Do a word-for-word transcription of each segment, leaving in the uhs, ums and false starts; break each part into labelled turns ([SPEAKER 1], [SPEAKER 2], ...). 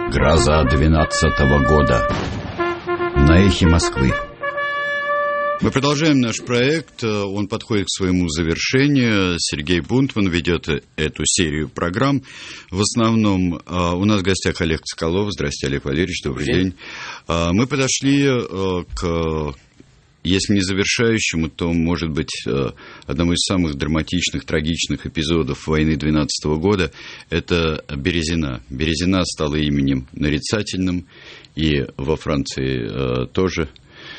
[SPEAKER 1] Гроза двенадцатого года. На эхе Москвы. Мы продолжаем наш проект. Он подходит к своему завершению. Сергей Бунтман ведет эту серию программ. В основном у нас в гостях Олег Соколов. Здравствуйте, Олег Валерьевич, добрый день. день. Мы подошли к... Если не завершающему, то, может быть, одному из самых драматичных, трагичных эпизодов войны двенадцатого года – это Березина. Березина стала именем нарицательным, и во Франции тоже,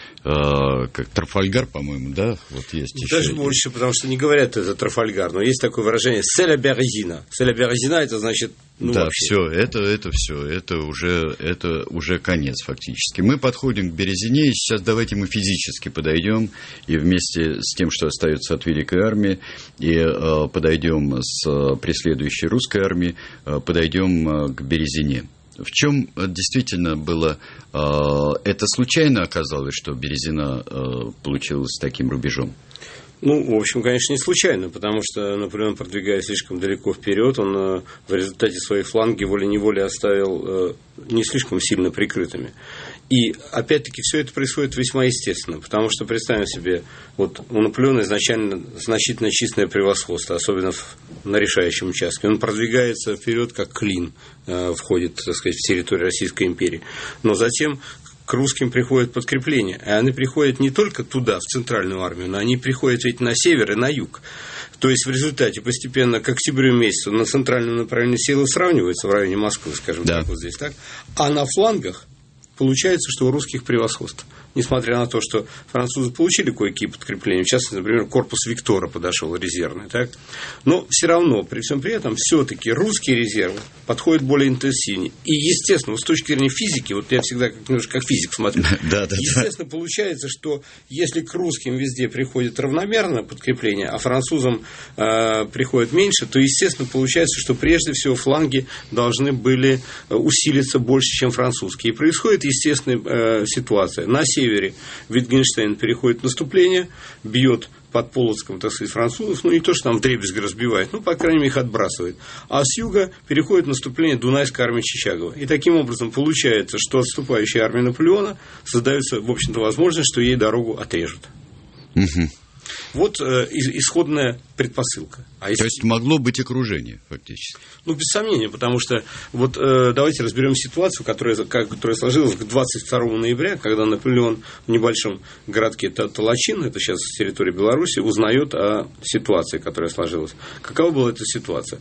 [SPEAKER 1] как Трафальгар, по-моему, да, вот есть еще.
[SPEAKER 2] Даже больше, потому что не говорят это Трафальгар, но есть такое выражение «c'est la Березина». «C'est la Березина» – это значит... Ну,
[SPEAKER 1] да,
[SPEAKER 2] вообще.
[SPEAKER 1] все, это, это все, это уже, это уже конец фактически. Мы подходим к Березине, и сейчас давайте мы физически подойдем, и вместе с тем, что остается от Великой Армии, и э, подойдем с преследующей русской армии, э, подойдем э, к Березине. В чем действительно было... Э, это случайно оказалось, что Березина э, получилась таким рубежом?
[SPEAKER 2] Ну, в общем, конечно, не случайно, потому что Наполеон, продвигаясь слишком далеко вперед, он в результате своих фланги волей-неволей оставил не слишком сильно прикрытыми. И, опять-таки, все это происходит весьма естественно, потому что, представим себе, вот у Наполеона изначально значительно численное превосходство, особенно на решающем участке. Он продвигается вперед, как клин входит, так сказать, в территорию Российской империи. Но затем... к русским приходят подкрепления. И они приходят не только туда, в центральную армию, но они приходят ведь на север и на юг. То есть в результате постепенно к октябрю месяцу на центральном направлении силы сравниваются в районе Москвы, скажем да. так, вот здесь, так. А на флангах получается, что у русских превосходство. Несмотря на то, что французы получили кое-какие подкрепления, в частности, например, корпус Виктора подошел резервный, так? Но все равно, при всем при этом, все-таки русские резервы подходят более интенсивнее. И, естественно, вот с точки зрения физики, вот я всегда как, немножко как физик смотрю, да, да, естественно, да. получается, что если к русским везде приходит равномерно подкрепление, а французам э, приходит меньше, то, естественно, получается, что прежде всего фланги должны были усилиться больше, чем французские. И происходит естественная э, ситуация. На севере Витгенштейн переходит в наступление, бьет под Полоцком, так сказать, французов, ну, не то, что там вдребезги разбивает, ну, по крайней мере, их отбрасывает. А с юга переходит в наступление Дунайской армии Чичагова. И таким образом получается, что отступающая армия Наполеона создается, в общем-то, возможность, что ей дорогу отрежут.
[SPEAKER 1] Угу.
[SPEAKER 2] Вот э, исходная предпосылка. А если...
[SPEAKER 1] То есть могло быть окружение, фактически?
[SPEAKER 2] Ну, без сомнения, потому что вот э, давайте разберем ситуацию, которая, которая сложилась к двадцать второму ноября, когда Наполеон в небольшом городке Толочин, это сейчас территория Беларуси, узнает о ситуации, которая сложилась. Какова была эта ситуация?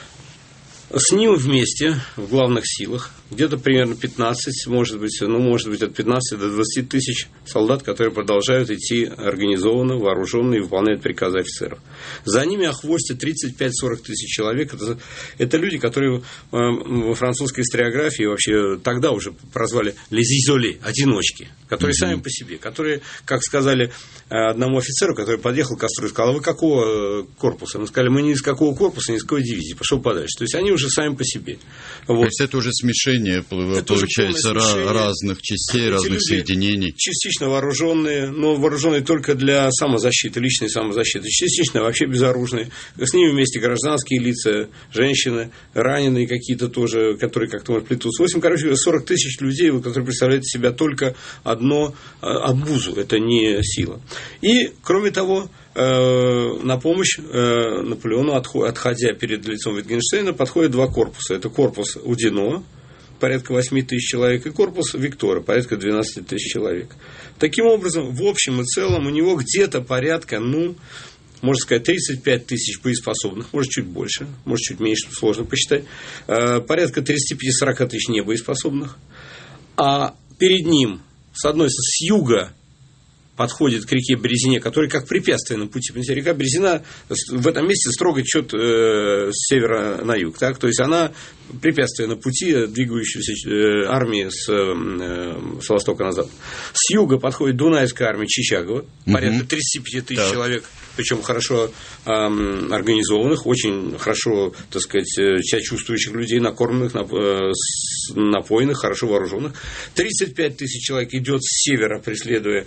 [SPEAKER 2] С ним вместе в главных силах где-то примерно пятнадцать, может быть, ну, может быть, от пятнадцати до двадцати тысяч солдат, которые продолжают идти организованно, вооруженные и выполняют приказы офицеров. За ними охвостят тридцать пять - сорок тысяч человек. Это, это люди, которые э, во французской историографии вообще тогда уже прозвали les isolés, одиночки, которые mm-hmm. сами по себе, которые, как сказали э, одному офицеру, который подъехал к костру и сказал: а вы какого э, корпуса? Мы сказали: мы ни из какого корпуса, ни из какой дивизии, пошел подальше. То есть они уже сами по себе. Вот.
[SPEAKER 1] То есть это уже смешение, это получается, смешение. разных частей, Эти разных соединений.
[SPEAKER 2] Частично вооруженные, но вооруженные только для самозащиты, личной самозащиты. Частично вообще безоружные. С ними вместе гражданские лица, женщины, раненые какие-то тоже, которые как-то может плетутся. В общем, короче, сорок тысяч людей, которые представляют из себя только одно обузу. Это не сила. И, кроме того, на помощь Наполеону, отходя перед лицом Витгенштейна, подходят два корпуса. Это корпус Удино, порядка восемь тысяч человек, и корпус Виктора, порядка двенадцать тысяч человек. Таким образом, в общем и целом, у него где-то порядка, ну, можно сказать, тридцать пять тысяч боеспособных, может, чуть больше, может, чуть меньше, сложно посчитать, порядка тридцать пять - сорок тысяч небоеспособных. А перед ним, с одной стороны, с юга, подходит к реке Березине, которая как препятствие на пути. Понимаете, река Березина в этом месте строго течет э, с севера на юг. Так? То есть она препятствие на пути двигающейся э, армии с, э, с востока на запад. С юга подходит Дунайская армия Чичагова, порядка тридцать пять тысяч да. человек, причем хорошо э, организованных, очень хорошо, так сказать, себя чувствующих людей, накормленных, э, напоенных, хорошо вооруженных. тридцать пять тысяч человек идет с севера, преследуя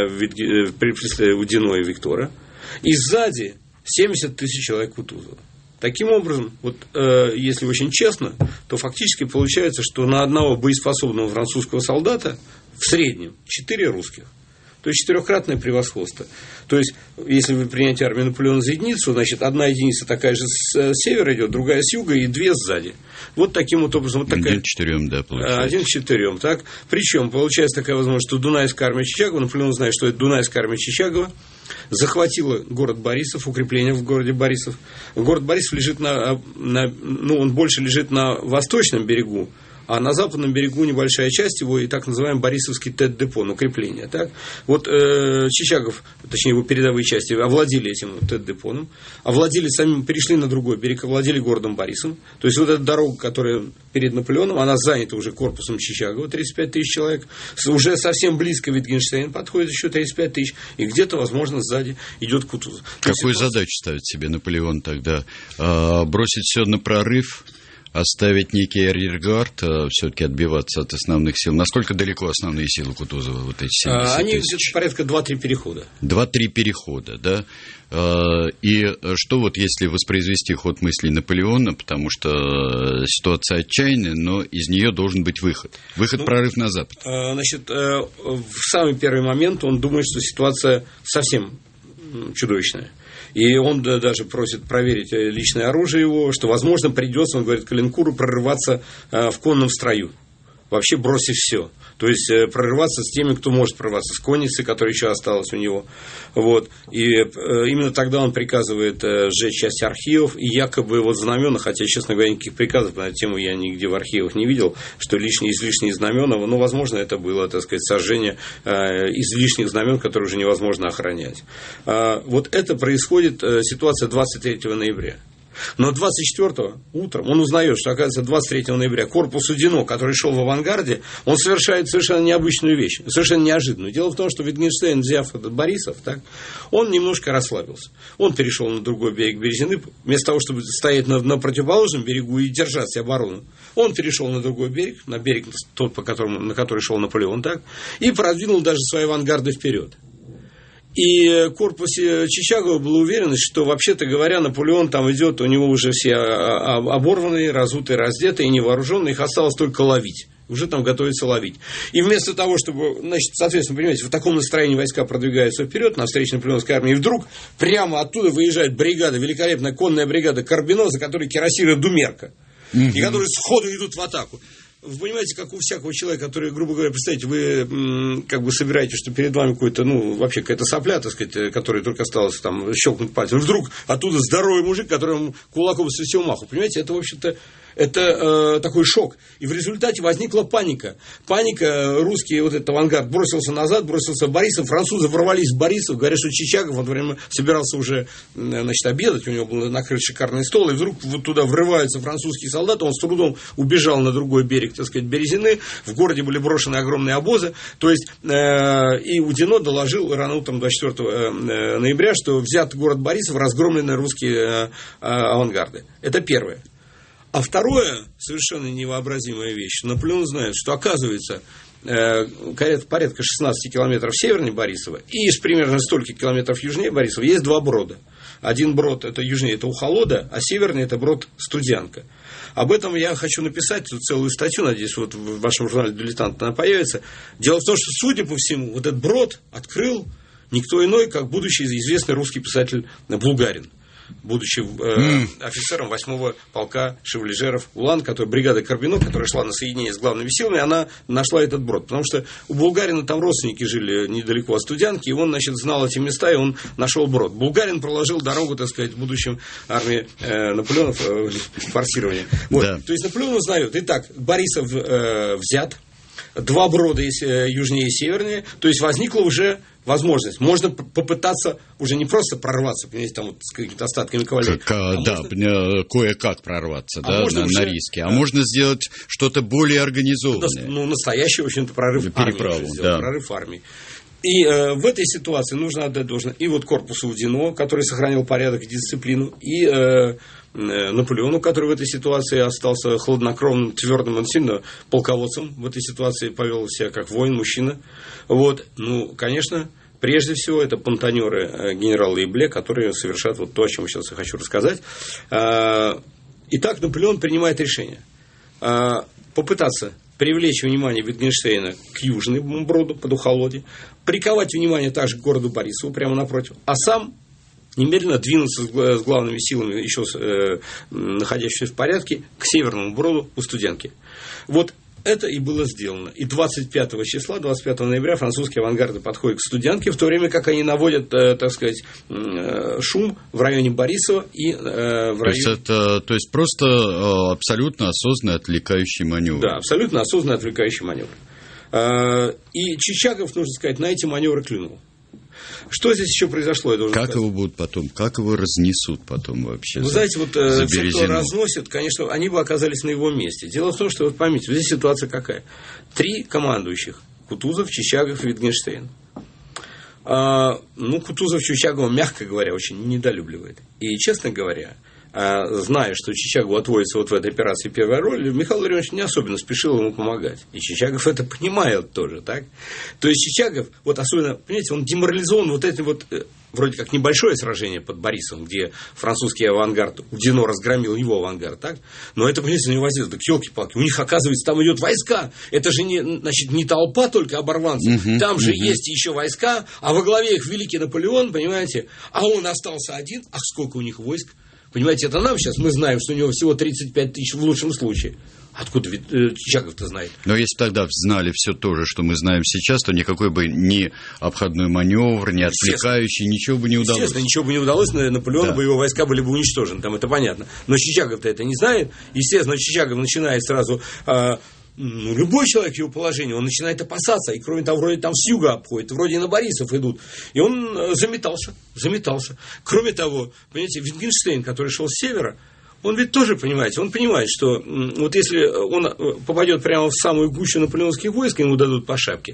[SPEAKER 2] Удино и Виктора. И сзади семьдесят тысяч человек Кутузова. Таким образом, вот, э, если очень честно, то фактически получается, что на одного боеспособного французского солдата в среднем четыре русских. То есть четырехкратное превосходство. То есть, если вы приняете армию Наполеона за единицу, значит, одна единица такая же с севера идет, другая с юга и две сзади. Вот таким вот образом. Вот такая...
[SPEAKER 1] Один к четырем, да, получается.
[SPEAKER 2] Один к четырем, так. Причем получается такая возможность, что Дунайская армия Чичагова, Наполеон знает, что это Дунайская армия Чичагова, захватила город Борисов, укрепление в городе Борисов. Город Борисов лежит на, на, ну, он больше лежит на восточном берегу, а на западном берегу небольшая часть его и так называемый Борисовский ТЭД-депо, укрепление. Так? Вот э, Чичагов, точнее его передовые части, овладели этим ТЭД-депоном, овладели самим, перешли на другой берег, овладели городом Борисом. То есть вот эта дорога, которая перед Наполеоном, она занята уже корпусом Чичагова, тридцать пять тысяч человек. Уже совсем близко Витгенштейн подходит, еще тридцать пять тысяч. И где-то, возможно, сзади идет Кутузов.
[SPEAKER 1] Какую есть, задачу ставит себе Наполеон тогда? А, бросить все на прорыв? Оставить некий арьергард, все-таки отбиваться от основных сил. Насколько далеко основные силы Кутузова, вот эти семьдесят
[SPEAKER 2] Они
[SPEAKER 1] тысяч?
[SPEAKER 2] где-то порядка два-три перехода.
[SPEAKER 1] Два-три перехода, да. И что вот если воспроизвести ход мыслей Наполеона, потому что ситуация отчаянная, но из нее должен быть выход. Выход, ну, прорыв на запад.
[SPEAKER 2] Значит, в самый первый момент он думает, что ситуация совсем чудовищная. И он даже просит проверить личное оружие его, что, возможно, придется, он говорит, Калинкуру прорываться в конном строю, вообще бросив все. То есть прорываться с теми, кто может прорваться, с конницей, которая еще осталась у него. Вот. И именно тогда он приказывает сжечь часть архивов, и якобы вот знамена, хотя, честно говоря, никаких приказов на эту тему я нигде в архивах не видел, что лишние, излишние знамена, ну, возможно, это было, так сказать, сожжение излишних знамен, которые уже невозможно охранять. Вот это происходит, ситуация двадцать третьего ноября. Но двадцать четвёртого утром он узнает, что, оказывается, двадцать третьего ноября корпус Удино, который шел в авангарде, он совершает совершенно необычную вещь, совершенно неожиданную. Дело в том, что Витгенштейн, взяв этот Борисов, так, он немножко расслабился. Он перешел на другой берег Березины, вместо того, чтобы стоять на, на противоположном берегу и держать оборону. Он перешел на другой берег, на берег тот, по которому, на который шел Наполеон, так, и продвинул даже свои авангарды вперед. И в корпусе Чичагова была уверенность, что, вообще-то говоря, Наполеон там идет, у него уже все оборванные, разутые, раздетые, невооруженные, их осталось только ловить. Уже там готовится ловить. И вместо того, чтобы, значит, соответственно, понимаете, в таком настроении войска продвигаются вперед, навстречу наполеоновской армии, и вдруг прямо оттуда выезжает бригада, великолепная конная бригада Карбиноза, которая кирасирует Думерка, mm-hmm. и которые сходу идут в атаку. Вы понимаете, как у всякого человека, который, грубо говоря, представьте, вы как бы собираете, что перед вами какой-то, ну, вообще какая-то сопля, так сказать, которая только осталось там щелкнуть пальцем. Вдруг оттуда здоровый мужик, которому кулаком со всего маху. Понимаете, это, в общем-то, это э, такой шок. И в результате возникла паника. Паника, русский вот этот авангард бросился назад, бросился в Борисов, французы ворвались в Борисов, говорят, что Чичагов в это время собирался уже, значит, обедать, у него был накрыт шикарный стол, и вдруг вот туда врываются французские солдаты, он с трудом убежал на другой берег, так сказать, Березины, в городе были брошены огромные обозы, то есть, э, и Удино доложил рано утром двадцать четвёртого ноября, что взят город Борисов, разгромлены русские э, авангарды. Это первое. А второе, совершенно невообразимая вещь, Наполеон знает, что, оказывается, э, порядка шестнадцать километров севернее Борисова и примерно столько километров южнее Борисова есть два брода. Один брод это южнее, это Ухолода, а севернее это брод Студянка. Об этом я хочу написать целую статью, надеюсь, вот в вашем журнале «Дилетант» она появится. Дело в том, что, судя по всему, вот этот брод открыл никто иной, как будущий известный русский писатель Булгарин, будучи э, mm. офицером восьмого полка шевалежеров Улан, который, бригада Карбино, которая шла на соединение с главными силами, она нашла этот брод. Потому что у Булгарина там родственники жили недалеко от Студянки, и он, значит, знал эти места, и он нашел брод. Булгарин проложил дорогу, так сказать, будущим армии э, Наполеонов э, форсирования. Вот. Да. То есть Наполеон узнает. Итак, Борисов э, взят, два брода есть, э, южнее и севернее, то есть возникла уже возможность. Можно попытаться уже не просто прорваться, понимаете, там вот с какими-то остатками кавалерии.
[SPEAKER 1] Как, а да, можно... кое-как прорваться, а да, на,
[SPEAKER 2] уже...
[SPEAKER 1] на риске. А да. можно сделать что-то более организованное.
[SPEAKER 2] Ну, настоящий, в общем-то, прорыв
[SPEAKER 1] Переправу,
[SPEAKER 2] армии.
[SPEAKER 1] Да.
[SPEAKER 2] Прорыв армии. И э, в этой ситуации нужно отдать должное и вот корпусу Удино, который сохранил порядок и дисциплину, и э, Наполеону, который в этой ситуации остался хладнокровным, твердым, он сильно полководцем в этой ситуации повел себя как воин, мужчина. Вот. Ну, конечно, Прежде всего, это понтонеры генерала Ибле, которые совершат вот то, о чем сейчас я хочу рассказать. Итак, Наполеон принимает решение попытаться привлечь внимание Витгенштейна к южному броду под Ухолоди, приковать внимание также к городу Борисову прямо напротив, а сам немедленно двинуться с главными силами, еще э, находящимися в порядке, к северному броду у Студенки. Вот это и было сделано. И двадцать пятого числа, двадцать пятого ноября французские авангарды подходят к Студенке, в то время как они наводят, э, так сказать, э, шум в районе Борисова и э, в районе...
[SPEAKER 1] То есть, это, то есть просто э, абсолютно осознанный отвлекающий маневр.
[SPEAKER 2] Да, абсолютно осознанный отвлекающий маневр. Э, и Чичагов, нужно сказать, на эти маневры клюнул. Что здесь еще произошло? Я
[SPEAKER 1] как
[SPEAKER 2] сказать.
[SPEAKER 1] его будут потом, как его разнесут потом вообще?
[SPEAKER 2] Вы
[SPEAKER 1] за,
[SPEAKER 2] знаете, вот
[SPEAKER 1] за
[SPEAKER 2] те, кто разносит, конечно, они бы оказались на его месте. Дело в том, что, вот поймите, здесь ситуация какая. Три командующих: Кутузов, Чичагов и Витгенштейн. А, ну, Кутузов Чичагова, мягко говоря, очень недолюбливает. И, честно говоря, зная, что Чичагову отводится вот в этой операции первая роль, Михаил Ларионович не особенно спешил ему помогать. И Чичагов это понимает тоже, так? То есть Чичагов, вот особенно, понимаете, он деморализован вот этим вот, вроде как небольшое сражение под Борисовым, где французский авангард Удино разгромил его авангард, так? Но это, понимаете, на него возится, так елки-палки, у них, оказывается, там идет войска, это же не, значит, не толпа только оборванцев, uh-huh, там же uh-huh. есть еще войска, а во главе их великий Наполеон, понимаете, а он остался один, ах, сколько у них войск. Понимаете, это нам сейчас, мы знаем, что у него всего тридцать пять тысяч в лучшем случае. Откуда ведь э, Чичагов-то знает?
[SPEAKER 1] Но если тогда знали все то же, что мы знаем сейчас, то никакой бы ни обходной маневр, ни отвлекающий, ничего бы не удалось.
[SPEAKER 2] Естественно, ничего бы не удалось, Наполеону да. бы его войска были бы уничтожены, там это понятно. Но Чичагов-то это не знает. Естественно, Чичагов начинает сразу... Э, Ну, любой человек в его положении, он начинает опасаться, и кроме того, вроде там с юга обходят, вроде на Борисов идут, и он заметался, заметался. Кроме того, понимаете, Витгенштейн, который шел с севера, он ведь тоже, понимаете, он понимает, что вот если он попадет прямо в самую гущу наполеонских войск, ему дадут по шапке,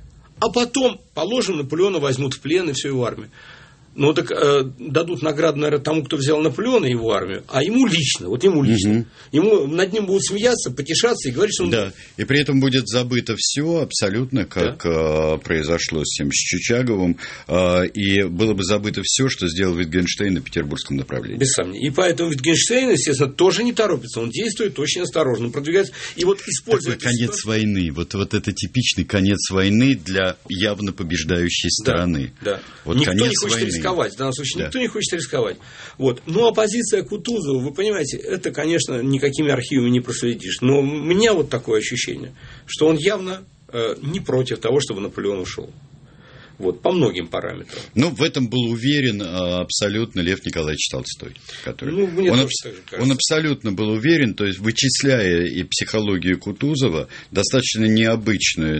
[SPEAKER 2] а потом, положим, Наполеона возьмут в плен и всю его армию. Ну, так э, дадут награду, наверное, тому, кто взял Наполеона и его армию, а ему лично, вот ему лично. Угу. Ему, над ним будут смеяться, потешаться и говорить, что он...
[SPEAKER 1] Да, и при этом будет забыто все абсолютно, как да. э, произошло с тем, с Чичаговым, э, и было бы забыто все, что сделал Витгенштейн на петербургском направлении.
[SPEAKER 2] Без сомнения. И поэтому Витгенштейн, естественно, тоже не торопится, он действует очень осторожно, продвигается, и вот использует...
[SPEAKER 1] Такой конец ситуацию... войны, вот, вот это типичный конец войны для явно побеждающей стороны.
[SPEAKER 2] Да, да.
[SPEAKER 1] Вот
[SPEAKER 2] никто
[SPEAKER 1] конец
[SPEAKER 2] не хочет
[SPEAKER 1] войны.
[SPEAKER 2] рисковать. В данном случае
[SPEAKER 1] да.
[SPEAKER 2] никто не хочет рисковать. Вот. Ну, а позиция Кутузова, вы понимаете, это, конечно, никакими архивами не проследишь. Но у меня вот такое ощущение, что он явно э, не против того, чтобы Наполеон ушел. Вот, по многим параметрам.
[SPEAKER 1] Ну, в этом был уверен абсолютно Лев Николаевич Толстой. Который...
[SPEAKER 2] Ну, мне
[SPEAKER 1] он,
[SPEAKER 2] тоже так же кажется.
[SPEAKER 1] Он абсолютно был уверен, то есть вычисляя и психологию Кутузова, достаточно необычную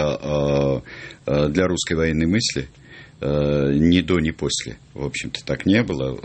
[SPEAKER 1] для, для русской военной мысли, ни до, ни после. В общем-то, так не было.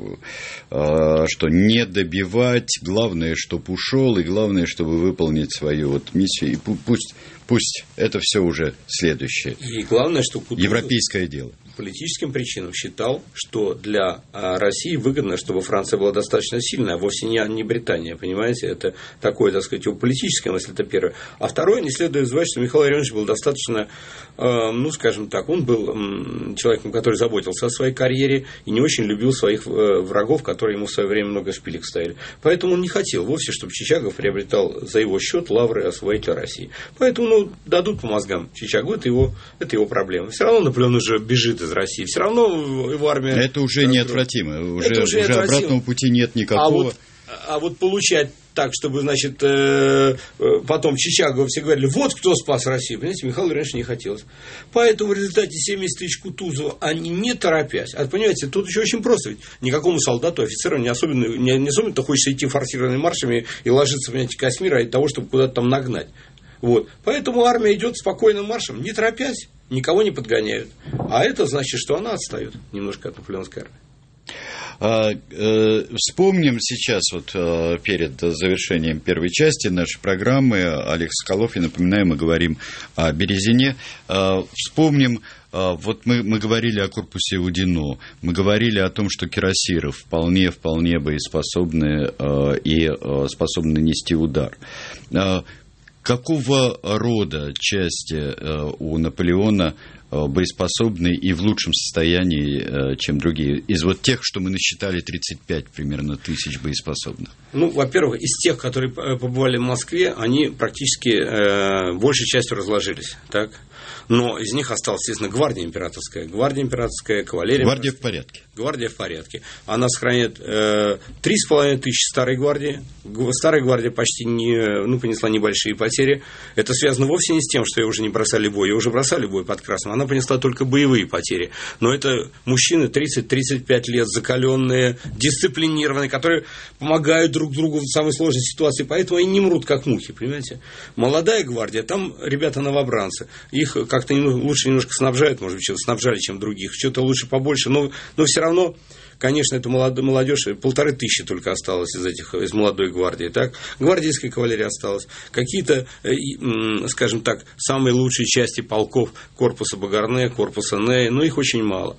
[SPEAKER 1] Что не добивать, главное, чтобы ушел, и главное, чтобы выполнить свою вот миссию. И пусть, пусть это все уже следующее.
[SPEAKER 2] И главное, что Кутузов
[SPEAKER 1] европейское дело.
[SPEAKER 2] По политическим причинам считал, что для России выгодно, чтобы Франция была достаточно сильная, а вовсе не, не Британия, понимаете, это такое, так сказать, политическая мысль, это первое. А второе, не следует забывать, что Михаил Ларионович был достаточно, э, ну, скажем так, он был э, человеком, который заботился о своей карьере и не очень любил своих э, врагов, которые ему в свое время много шпилек ставили. Поэтому он не хотел вовсе, чтобы Чичагов приобретал за его счет лавры освоителя России. Поэтому, ну, дадут по мозгам Чичагу, это его, это его проблема. Все равно Наполеон уже бежит из России. Все равно его армия...
[SPEAKER 1] Это уже неотвратимо. Уже, это уже, уже обратного пути нет никакого.
[SPEAKER 2] А вот, а вот получать так, чтобы, значит, э, потом Чичагову все говорили, вот кто спас Россию. Понимаете, Михаилу раньше не хотелось. Поэтому в результате семьдесят тысяч Кутузова, они не торопясь. А понимаете, тут еще очень просто. Ведь никакому солдату, офицеру не особенно, не, не особенно хочется идти форсированными маршами и ложиться, понимаете, косьми ради того, чтобы куда-то там нагнать. Вот. Поэтому армия идет спокойным маршем, не торопясь, никого не подгоняют. А это значит, что она отстает немножко от наполеонской армии.
[SPEAKER 1] А, э, вспомним сейчас, вот э, перед завершением первой части нашей программы, Олег Соколов, я напоминаю, мы говорим о Березине. Э, вспомним, э, вот мы, мы говорили о корпусе Удино, мы говорили о том, что кирасиры вполне, вполне боеспособны э, и э, способны нанести удар. Э, Какого рода части у Наполеона боеспособны и в лучшем состоянии, чем другие. Из вот тех, что мы насчитали, тридцать пять примерно тысяч боеспособных.
[SPEAKER 2] Ну, во-первых, из тех, которые побывали в Москве, они практически э, большей частью разложились, так? Но из них осталась, естественно, гвардия императорская. Гвардия императорская, кавалерия.
[SPEAKER 1] Гвардия в порядке.
[SPEAKER 2] Гвардия в порядке. Она сохраняет три с половиной тысячи старой гвардии. Старая гвардия почти не, ну, понесла небольшие потери. Это связано вовсе не с тем, что ее уже не бросали в бой. Ее уже бросали в бой под Красным. Она понесла только боевые потери. Но это мужчины тридцать-тридцать пять лет, закаленные, дисциплинированные, которые помогают друг другу в самой сложной ситуации. Поэтому они не мрут, как мухи, понимаете? Молодая гвардия, там ребята новобранцы. Их как-то лучше немножко снабжают, может быть, что-то снабжали, чем других. Что-то лучше побольше, но, но все равно, конечно, это молодежь, полторы тысячи только осталось из этих, из молодой гвардии, так? Гвардейская кавалерия осталась. Какие-то, скажем так, самые лучшие части полков корпуса Багарне, корпуса Нея, но их очень мало.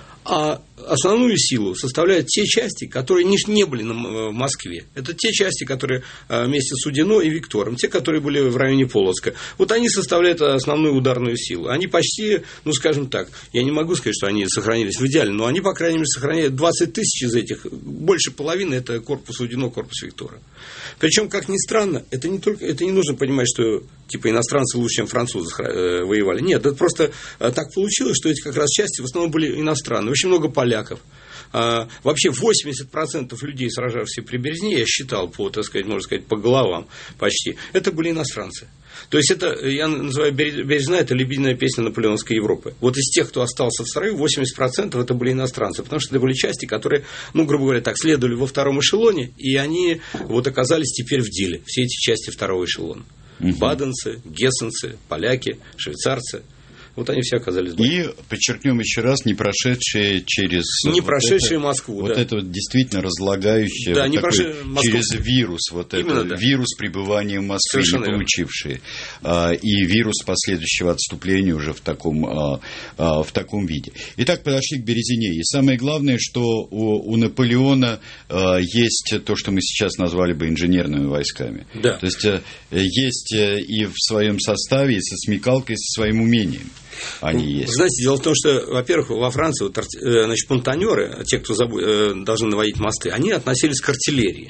[SPEAKER 2] А основную силу составляют те части, которые не были в Москве. Это те части, которые вместе с Удино и Виктором, те, которые были в районе Полоцка. Вот они составляют основную ударную силу. Они почти, ну, скажем так, я не могу сказать, что они сохранились в идеале, но они, по крайней мере, сохраняют двадцать тысяч из этих, больше половины – это корпус Удино, корпус Виктора. Причем, как ни странно, это не только, это не нужно понимать, что типа иностранцы лучше, чем французы воевали. Нет, это просто так получилось, что эти как раз части в основном были иностранные. Очень много поляков. А, вообще восемьдесят процентов людей, сражавшихся при Березне, я считал по, так сказать, можно сказать, по головам почти, это были иностранцы. То есть это, я называю Березна, это лебединая песня наполеонской Европы. Вот из тех, кто остался в строю, восемьдесят процентов это были иностранцы, потому что это были части, которые, ну, грубо говоря, так, следовали во втором эшелоне, и они вот оказались теперь в деле, все эти части второго эшелона. Угу. Баденцы, гессенцы, поляки, швейцарцы. Вот они все оказались в
[SPEAKER 1] И, подчеркнем еще раз, не прошедшие через...
[SPEAKER 2] Не
[SPEAKER 1] вот
[SPEAKER 2] прошедшие
[SPEAKER 1] это,
[SPEAKER 2] Москву,
[SPEAKER 1] вот
[SPEAKER 2] да.
[SPEAKER 1] это вот действительно разлагающее,
[SPEAKER 2] да,
[SPEAKER 1] вот
[SPEAKER 2] не
[SPEAKER 1] такой,
[SPEAKER 2] Москву.
[SPEAKER 1] через вирус, вот
[SPEAKER 2] Именно,
[SPEAKER 1] это,
[SPEAKER 2] да.
[SPEAKER 1] вирус пребывания в Москве,
[SPEAKER 2] Совершенно
[SPEAKER 1] не получившие, а, и вирус последующего отступления уже в таком, а, а, в таком виде. Итак, подошли к Березине. И самое главное, что у, у Наполеона а, есть то, что мы сейчас назвали бы инженерными войсками.
[SPEAKER 2] Да.
[SPEAKER 1] То есть, а, есть и в своем составе, и со смекалкой, и со своим умением. Они есть.
[SPEAKER 2] Знаете, дело в том, что, во-первых, во Франции вот, значит, понтонеры, те, кто забу- должны наводить мосты, они относились к артиллерии.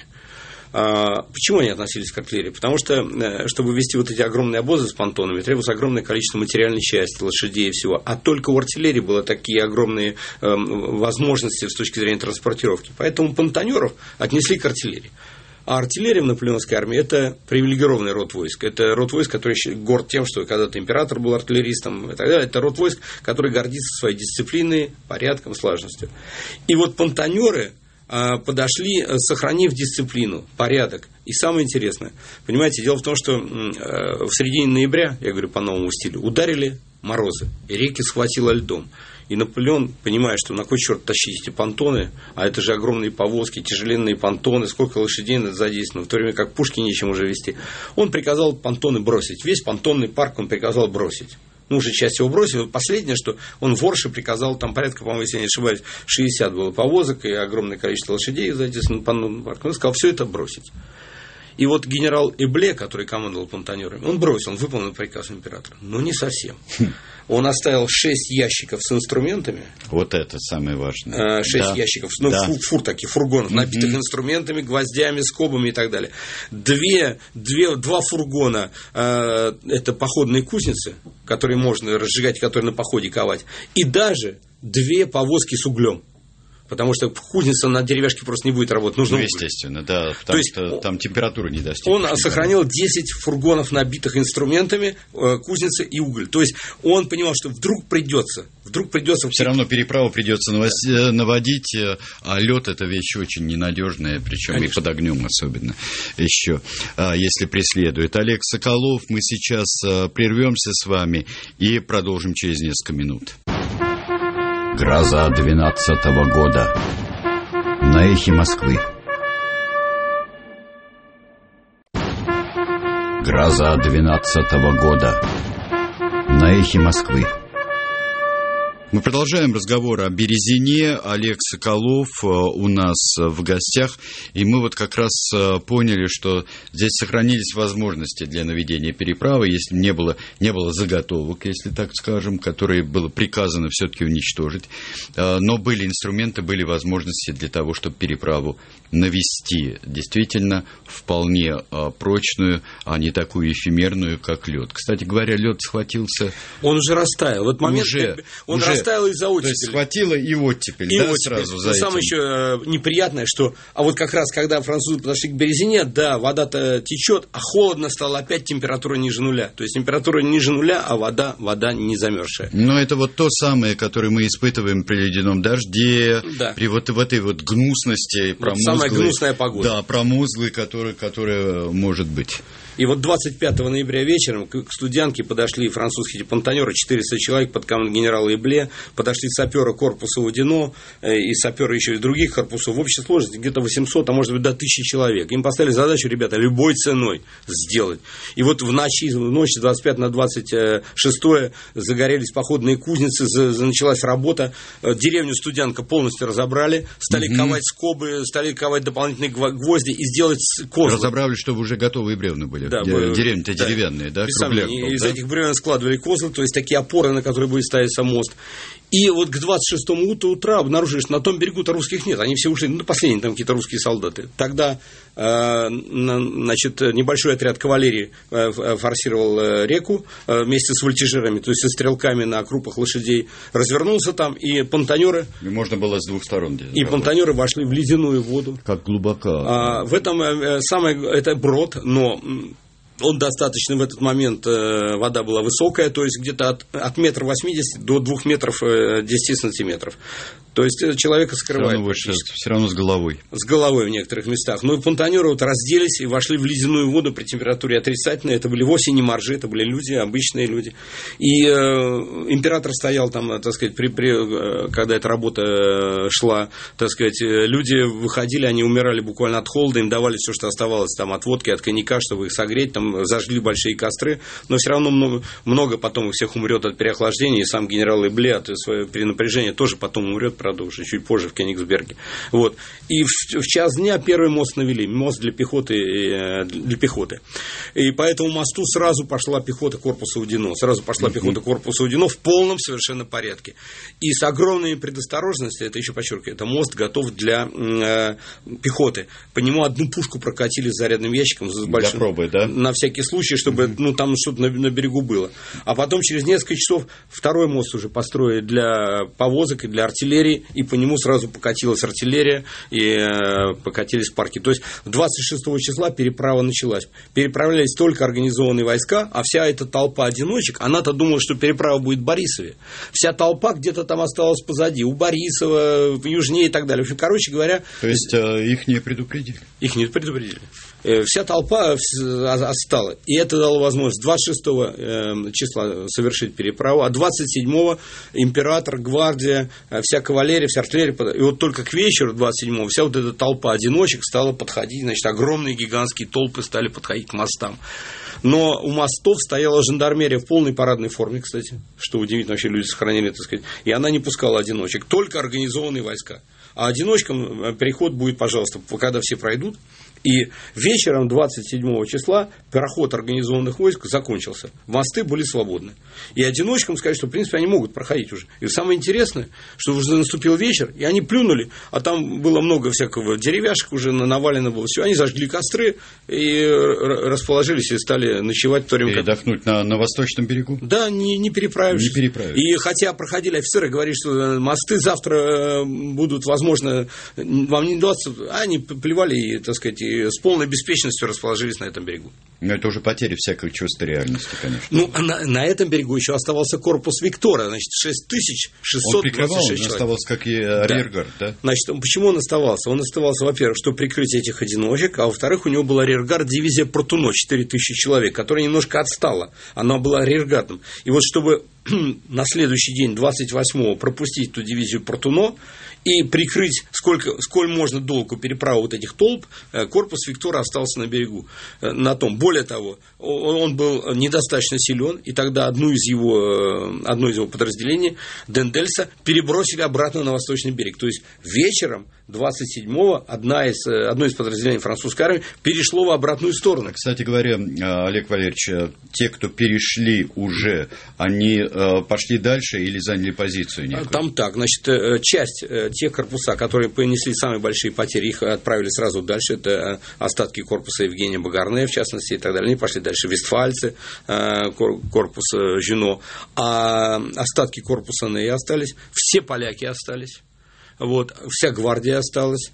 [SPEAKER 2] А, почему они относились к артиллерии? Потому что, чтобы вести вот эти огромные обозы с понтонами, требовалось огромное количество материальной части, лошадей и всего. А только у артиллерии были такие огромные э, возможности с точки зрения транспортировки. Поэтому понтонеров отнесли к артиллерии. А артиллерия в наполеоновской армии – это привилегированный род войск. Это род войск, который горд тем, что когда-то император был артиллеристом и так далее. Это род войск, который гордится своей дисциплиной, порядком, слаженностью. И вот понтонеры подошли, сохранив дисциплину, порядок. И самое интересное, понимаете, дело в том, что в середине ноября, я говорю по новому стилю, ударили морозы, и реки схватило льдом. И Наполеон, понимая, что на кой черт тащить эти понтоны, а это же огромные повозки, тяжеленные понтоны, сколько лошадей надо задействовано, в то время как пушки нечем уже вести, он приказал понтоны бросить. Весь понтонный парк он приказал бросить. Ну, уже часть его бросил. Последнее, что он в Орше приказал, там порядка, по-моему, если я не ошибаюсь, шестьдесят было повозок и огромное количество лошадей задействовано в понтонном парке. Он сказал, все это бросить. И вот генерал Эбле, который командовал понтонерами, он бросил, он выполнил приказ императора. Но не совсем. Он оставил шесть ящиков с инструментами.
[SPEAKER 1] Вот это самое важное.
[SPEAKER 2] Шесть да. ящиков, ну, да. фур, фур таких, фургонов, набитых mm-hmm. инструментами, гвоздями, скобами и так далее. Две, две, два фургона, э, это походные кузницы, которые можно разжигать, которые на походе ковать. И даже две повозки с углем. Потому что кузница на деревяшке просто не будет работать. Нужно
[SPEAKER 1] ну, естественно, уголь. Да. Потому
[SPEAKER 2] То есть,
[SPEAKER 1] что там температура не достигнет.
[SPEAKER 2] Он сохранил десять фургонов, набитых инструментами, кузницы и уголь. То есть, он понимал, что вдруг придется, вдруг придется...
[SPEAKER 1] Все равно переправу придется наводить, а лед это вещь очень ненадежная, причем и под огнем особенно еще, если преследует. Олег Соколов, мы сейчас прервемся с вами и продолжим через несколько минут. Гроза двенадцатого года. На эхе Москвы. Гроза двенадцатого года. На эхе Москвы. Мы продолжаем разговор о Березине. Олег Соколов у нас в гостях. И мы вот как раз поняли, что здесь сохранились возможности для наведения переправы, если не было, не было заготовок, если так скажем, которые было приказано все-таки уничтожить. Но были инструменты, были возможности для того, чтобы переправу навести действительно вполне прочную, а не такую эфемерную, как лед. Кстати говоря, лед схватился.
[SPEAKER 2] Он уже растаял. В этот момент
[SPEAKER 1] уже,
[SPEAKER 2] он
[SPEAKER 1] уже.
[SPEAKER 2] растаял из-за оттепели.
[SPEAKER 1] То есть схватило и оттепель,
[SPEAKER 2] и
[SPEAKER 1] да,
[SPEAKER 2] оттепель.
[SPEAKER 1] сразу за
[SPEAKER 2] Но
[SPEAKER 1] этим.
[SPEAKER 2] самое еще неприятное, что а вот как раз когда французы подошли к Березине, да, вода-то течет, а холодно стало, опять температура ниже нуля. То есть температура ниже нуля, а вода, вода не замерзшая.
[SPEAKER 1] Но это вот то самое, которое мы испытываем при ледяном дожде,
[SPEAKER 2] да.
[SPEAKER 1] при вот в этой вот гнусности,
[SPEAKER 2] вот
[SPEAKER 1] промозглой.
[SPEAKER 2] Самая гнусная погода.
[SPEAKER 1] Да, промозглой, которая, которая может быть.
[SPEAKER 2] И вот двадцать пятого ноября вечером к студянке подошли французские понтонеры, четыреста человек под командой генерала Эбле, подошли саперы корпуса Удино и саперы еще из других корпусов. В общей сложности где-то восемьсот, а может быть до тысячи человек. Им поставили задачу, ребята, любой ценой сделать. И вот в ночи, в ночь с двадцать пятого на двадцать шестое загорелись походные кузницы, началась работа. Деревню Студянка полностью разобрали, стали угу. ковать скобы, стали ковать дополнительные гвозди и сделать козлы.
[SPEAKER 1] Разобрали, чтобы уже готовые бревна были.
[SPEAKER 2] Да,
[SPEAKER 1] деревни-то
[SPEAKER 2] да,
[SPEAKER 1] деревянные, да?
[SPEAKER 2] Кругляк был, из да? этих бревен складывали козлы, то есть такие опоры, на которые будет ставиться мост. И вот к двадцать шестому утра обнаружили, что на том берегу-то русских нет. Они все ушли, ну, последние там какие-то русские солдаты. Тогда, э, значит, небольшой отряд кавалерии э, форсировал э, реку э, вместе с вольтежерами, то есть со стрелками на крупах лошадей, развернулся там, и понтонеры...
[SPEAKER 1] И можно было с двух сторон делать.
[SPEAKER 2] И понтонеры вошли в ледяную воду.
[SPEAKER 1] Как глубоко.
[SPEAKER 2] А, в этом э, самое... Это брод, но... Он достаточно в этот момент, э, вода была высокая, то есть где-то от, от метра восьмидесяти до двух метров э, десяти сантиметров. То есть человека скрывает.
[SPEAKER 1] Все равно, выше, все равно с головой.
[SPEAKER 2] С головой в некоторых местах. Но понтонеры вот разделись и вошли в ледяную воду при температуре отрицательной. Это были вовсе не моржи, это были люди, обычные люди. И э, император стоял там, так сказать, при, при, когда эта работа шла, так сказать, люди выходили, они умирали буквально от холода, им давали все, что оставалось там от водки, от коньяка, чтобы их согреть, там зажгли большие костры, но все равно много, много потом у всех умрет от переохлаждения, и сам генерал Эбле от своего перенапряжения тоже потом умрет, правда, уже чуть позже в Кёнигсберге. Вот. И в, в час дня первый мост навели, мост для пехоты, для пехоты. И по этому мосту сразу пошла пехота корпуса Удино, сразу пошла пехота корпуса Удино в полном совершенно порядке. И с огромной предосторожностью, это еще подчеркиваю, это мост готов для э, пехоты. По нему одну пушку прокатили с зарядным ящиком, с большим,
[SPEAKER 1] для пробы, да?
[SPEAKER 2] На всякий случай, чтобы ну, там что-то на, на берегу было. А потом через несколько часов второй мост уже построили для повозок и для артиллерии, и по нему сразу покатилась артиллерия, и э, покатились парки. То есть двадцать шестого числа переправа началась. Переправлялись только организованные войска, а вся эта толпа одиночек, она-то думала, что переправа будет в Борисове. Вся толпа где-то там осталась позади, у Борисова, южнее и так далее. В общем, короче говоря...
[SPEAKER 1] То есть, э, их не предупредили?
[SPEAKER 2] Их не предупредили. Э, вся толпа отстала. И это дало возможность двадцать шестого числа совершить переправу, а двадцать седьмого император, гвардия, вся кавалерия, вся артиллерия, и вот только к вечеру двадцать седьмого вся вот эта толпа одиночек стала подходить, значит, огромные гигантские толпы стали подходить к мостам. Но у мостов стояла жандармерия в полной парадной форме, кстати, что удивительно, вообще люди сохранили, так сказать, и она не пускала одиночек, только организованные войска. А одиночкам переход будет, пожалуйста, когда все пройдут. И вечером двадцать седьмого числа проход организованных войск закончился. Мосты были свободны. И одиночкам сказать, что, в принципе, они могут проходить уже. И самое интересное, что уже наступил вечер, и они плюнули, а там было много всякого деревяшек уже навалено было все. Они зажгли костры и расположились и стали ночевать в то время.
[SPEAKER 1] Передохнуть как... на, на восточном берегу?
[SPEAKER 2] Да, не, не переправившись.
[SPEAKER 1] Не переправившись.
[SPEAKER 2] И хотя проходили офицеры, говорили, что мосты завтра будут, возможно, вам не удастся, а они плевали и, так сказать, с полной беспечностью расположились на этом берегу.
[SPEAKER 1] Но это уже потеря всякого чувства реальности, конечно.
[SPEAKER 2] Ну, а на, на этом берегу еще оставался корпус Виктора, значит, шесть тысяч шестьсот двадцать шесть
[SPEAKER 1] человек. Он
[SPEAKER 2] человек.
[SPEAKER 1] оставался как и арьергард, да. да?
[SPEAKER 2] Значит, почему он оставался? Он оставался, во-первых, чтобы прикрыть этих одиночек, а во-вторых, у него была арьергард дивизия Портуно, четыре тысячи человек, которая немножко отстала. Она была арьергардом. И вот чтобы на следующий день, двадцать восьмого, пропустить эту дивизию Портуно и прикрыть, сколько, сколь можно долго переправу вот этих толп, корпус Виктора остался на берегу, на том. Более того, он был недостаточно силен, и тогда одну из его, одно из его подразделений, Дендельса, перебросили обратно на восточный берег. То есть вечером двадцать седьмого одна из, одно из подразделений французской армии перешло в обратную сторону.
[SPEAKER 1] Кстати говоря, Олег Валерьевич, те, кто перешли уже, они пошли дальше или заняли позицию некую?
[SPEAKER 2] Там так, значит, часть тех корпуса, которые понесли самые большие потери, их отправили сразу дальше. Это остатки корпуса Евгения Багарне, в частности, и так далее. Они пошли дальше. Вестфальцы, корпус Жюно. А остатки корпуса Ней остались. Все поляки остались. Вот, вся гвардия осталась,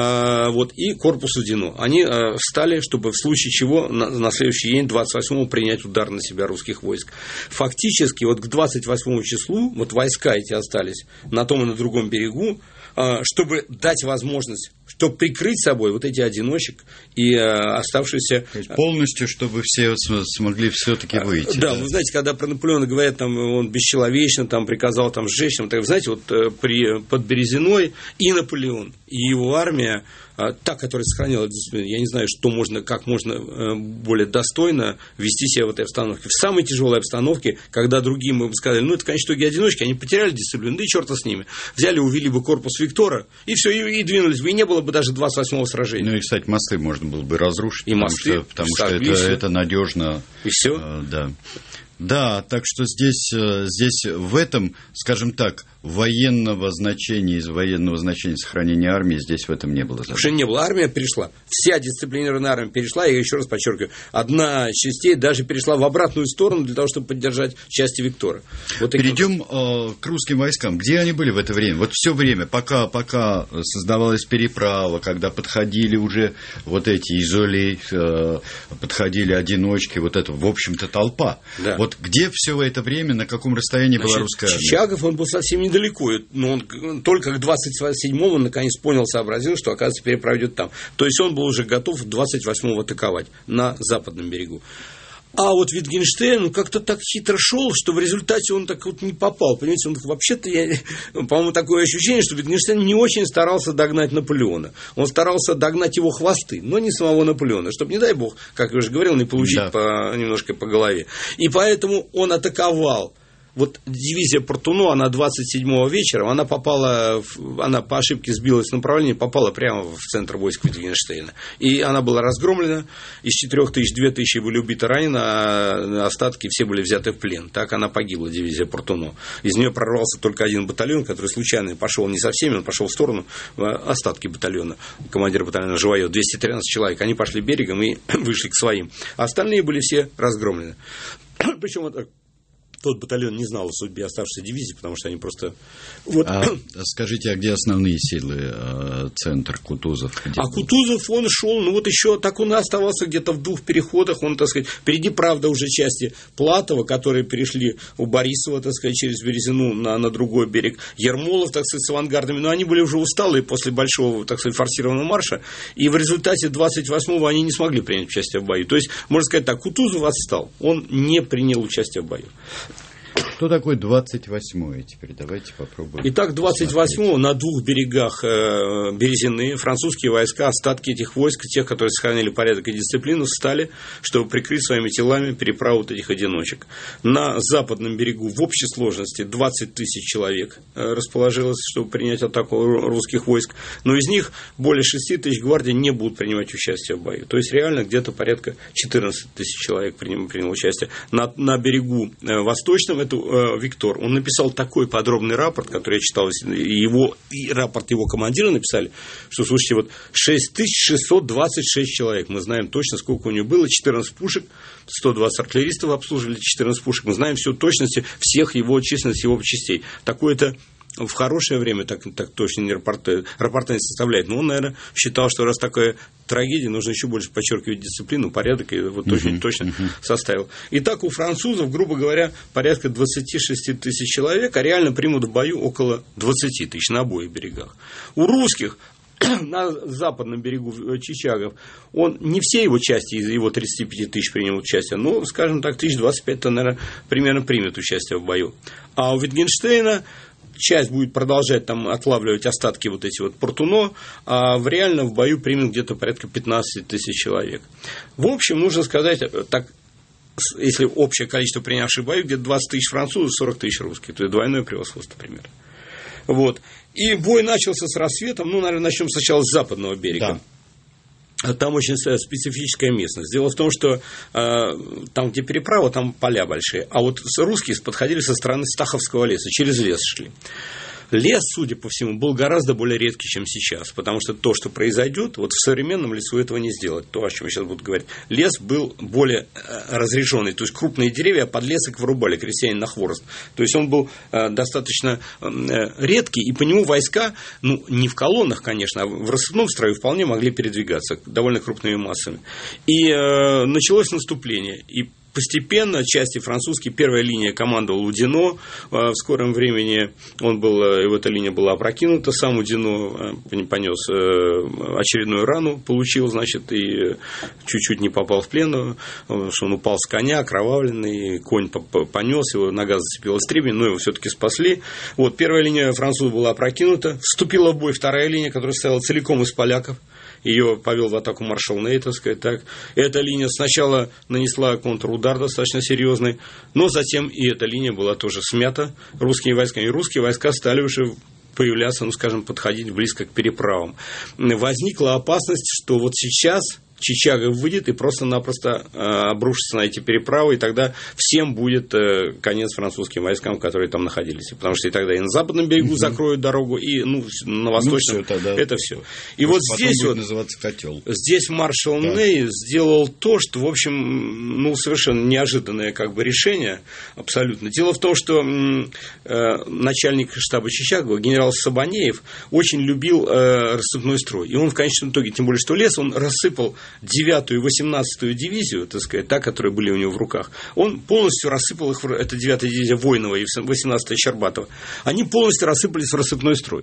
[SPEAKER 2] э, вот, и корпус Удино. Они э, встали, чтобы в случае чего на, на следующий день, двадцать восьмого, принять удар на себя русских войск. Фактически, вот к двадцать восьмому числу, вот войска эти остались на том и на другом берегу, э, чтобы дать возможность, чтобы прикрыть собой вот эти одиночек и э, оставшиеся...
[SPEAKER 1] То есть полностью, чтобы все смогли все-таки выйти.
[SPEAKER 2] Да,
[SPEAKER 1] да,
[SPEAKER 2] вы знаете, когда про Наполеона говорят, там, он бесчеловечно там, приказал там, сжечь, там, так, вы знаете, вот при, под Березиной и Наполеон, и его армия, та, которая сохранила дисциплину, я не знаю, что можно, как можно более достойно вести себя в этой обстановке. В самой тяжелой обстановке, когда другие мы бы сказали, ну, это, конечно, итоге одиночки, они потеряли дисциплину, да и черта с ними. Взяли, увели бы корпус Виктора, и все, и, и двинулись бы, и не было бы даже двадцать восьмого сражения.
[SPEAKER 1] Ну, и, кстати, мосты можно было бы разрушить,
[SPEAKER 2] и
[SPEAKER 1] потому
[SPEAKER 2] мосты,
[SPEAKER 1] что, потому что это, это надежно.
[SPEAKER 2] И все.
[SPEAKER 1] Э, да. Да, так что здесь, здесь в этом, скажем так, военного значения, из военного значения сохранения армии здесь в этом не было.
[SPEAKER 2] Уже не было. Армия перешла. Вся дисциплинированная армия перешла. Я еще раз подчеркиваю, одна из частей даже перешла в обратную сторону для того, чтобы поддержать части Виктора. Вот
[SPEAKER 1] Перейдем э, к русским войскам. Где они были в это время? Вот все время, пока, пока создавалась переправа, когда подходили уже вот эти изоли, э, подходили одиночки, вот это, в общем-то, толпа. Да. Вот где все это время, на каком расстоянии Значит, была русская армия?
[SPEAKER 2] Чичагов, он был совсем недалеко, но он только к двадцать седьмому наконец понял, сообразил, что, оказывается, переправа идет там. То есть он был уже готов двадцать восьмого атаковать на западном берегу. А вот Витгенштейн, ну, как-то так хитро шел, что в результате он так вот не попал. Понимаете, он вообще-то, я, по-моему, такое ощущение, что Витгенштейн не очень старался догнать Наполеона. Он старался догнать его хвосты, но не самого Наполеона, чтобы, не дай бог, как я уже говорил, не получить да. по, немножко по голове. И поэтому он атаковал. Вот дивизия Портуно, она двадцать седьмого вечера, она попала, в, она по ошибке сбилась в направлении, попала прямо в центр войск Витгенштейна. И она была разгромлена, из четырёх тысяч две тысячи были убиты, ранены, а остатки все были взяты в плен. Так она погибла, дивизия Портуно. Из нее прорвался только один батальон, который случайно пошел не со всеми, он пошел в сторону, остатки батальона, командир батальона Живоё, двести тринадцать человек, они пошли берегом и вышли к своим. А остальные были все разгромлены. Причем это... Тот батальон не знал о судьбе оставшейся дивизии, потому что они просто... Вот.
[SPEAKER 1] А, скажите, а где основные силы? Центр, Кутузов?
[SPEAKER 2] А был? Кутузов, он шел, ну вот еще так он и оставался где-то в двух переходах. Он, так сказать, впереди, правда, уже части Платова, которые перешли у Борисова, так сказать, через Березину на, на другой берег. Ермолов, так сказать, с авангардами, но они были уже усталые после большого, так сказать, форсированного марша. И в результате двадцать восьмого они не смогли принять участие в бою. То есть, можно сказать так, Кутузов отстал. Он не принял участие в бою.
[SPEAKER 1] Что такое двадцать восьмое теперь? Давайте попробуем.
[SPEAKER 2] Итак, двадцать восьмого на двух берегах Березины французские войска, остатки этих войск, тех, которые сохранили порядок и дисциплину, встали, чтобы прикрыть своими телами переправу вот этих одиночек. На западном берегу в общей сложности двадцать тысяч человек расположилось, чтобы принять атаку русских войск, но из них более шесть тысяч гвардии не будут принимать участие в бою. То есть, реально где-то порядка четырнадцать тысяч человек приняло участие. На, на берегу восточном это Виктор, он написал такой подробный рапорт, который я читал, его, и рапорт его командира написали, что, слушайте, вот шесть тысяч шестьсот двадцать шесть человек, мы знаем точно, сколько у него было, четырнадцать пушек, сто двадцать артиллеристов обслуживали, четырнадцать пушек, мы знаем всю точность всех его численности, его частей. Такое-то в хорошее время так, так точно не рапорты, рапорта не составляет. Но он, наверное, считал, что раз такая трагедия, нужно еще больше подчеркивать дисциплину, порядок, и вот очень uh-huh, точно uh-huh. составил. Итак, у французов, грубо говоря, порядка двадцать шесть тысяч человек, а реально примут в бою около двадцать тысяч на обоих берегах. У русских на западном берегу Чичагов, он не все его части из его тридцати пяти тысяч принял участие, но, скажем так, тысяч двадцать пять-то, наверное, примерно примет участие в бою. А у Витгенштейна часть будет продолжать там отлавливать остатки вот эти вот Портуно, а в реально в бою примет где-то порядка пятнадцать тысяч человек. В общем, нужно сказать, так, если общее количество принявших в бою, где-то двадцать тысяч французов, сорок тысяч русских, то есть двойное превосходство примерно. Вот. И бой начался с рассветом, ну, наверное, начнем сначала с западного берега. Да. Там очень специфическая местность. Дело в том, что э, там, где переправа, там поля большие, а вот русские подходили со стороны Стаховского леса, через лес шли. Лес, судя по всему, был гораздо более редкий, чем сейчас, потому что то, что произойдет, вот в современном лесу этого не сделать, то, о чем я сейчас буду говорить. Лес был более разреженный, то есть крупные деревья подлесок вырубали крестьяне на хворост, то есть он был достаточно редкий, и по нему войска, ну, не в колоннах, конечно, а в рассыпном строю вполне могли передвигаться довольно крупными массами. И э, началось наступление, и постепенно части французские, первая линия командовал Удино, в скором времени он был, его эта линия была опрокинута, сам Удино понес очередную рану, получил, значит, и чуть-чуть не попал в плен, что он упал с коня, окровавленный, конь понес, его нога зацепила стребень, но его все-таки спасли. Вот, первая линия французов была опрокинута, вступила в бой вторая линия, которая состояла целиком из поляков. Ее повел в атаку маршал Ней, так сказать, так. Эта линия сначала нанесла контрудар достаточно серьезный, но затем и эта линия была тоже смята русскими войсками. И русские войска стали уже появляться, ну, скажем, подходить близко к переправам. Возникла опасность, что вот сейчас Чичагов выйдет и просто-напросто э, обрушится на эти переправы, и тогда всем будет э, конец французским войскам, которые там находились. Потому что и тогда и на западном берегу uh-huh. закроют дорогу, и ну, на восточном. Ну, все, тогда... Это все. И вот здесь вот,
[SPEAKER 1] называться котел.
[SPEAKER 2] Здесь маршал да. Ней сделал то, что, в общем, ну, совершенно неожиданное как бы решение, абсолютно. Дело в том, что э, начальник штаба Чичагова, генерал Сабанеев, очень любил э, рассыпной строй. И он в конечном итоге, тем более, что лес, он рассыпал девятую и восемнадцатую дивизию, так сказать, та, которые были у него в руках, он полностью рассыпал их, это девятая дивизия Войнова и восемнадцатая Щербатова, они полностью рассыпались в рассыпной строй.